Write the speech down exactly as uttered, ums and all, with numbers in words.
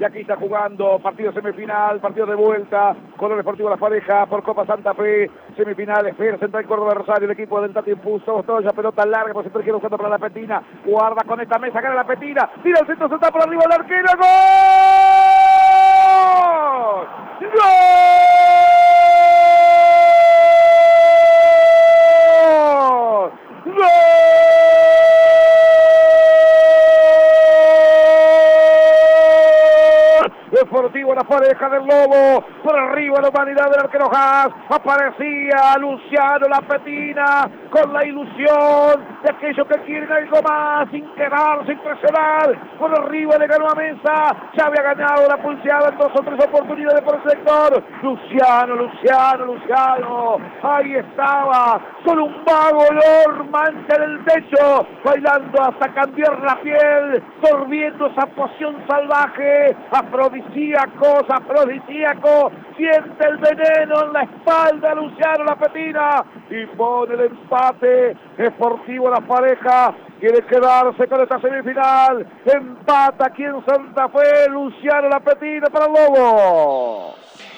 Y aquí está jugando partido semifinal, partido de vuelta, Colón Sportivo Las Parejas por Copa Santa Fe, semifinales, Fer Central Córdoba Rosario, el equipo del Tati impuso, toda esa pelota larga, por centro quiere buscando para la Petina, guarda con esta mesa, gana la Petina, tira el centro, se está por arriba el arquero, ¡gol! ¡Gol! ¡Gol! Deportivo La Pareja del Lobo, por arriba la humanidad del arquero Haas, aparecía Luciano La Petina con la ilusión de aquellos que quieren algo más, sin quedarse, sin presionar, por arriba le ganó a Mesa, ya había ganado la pulseada en dos o tres oportunidades por el sector, Luciano, Luciano, Luciano, ahí estaba, solo un vago olor mancha en el techo, bailando hasta cambiar la piel, sorbiendo esa poción salvaje, afrodisíaco, afrodisíaco, siente el veneno en la espalda de Luciano La Petina y pone el empate. Deportivo La Pareja quiere quedarse con esta semifinal, empata aquí en Santa Fe, Luciano La Petina para el Lobo.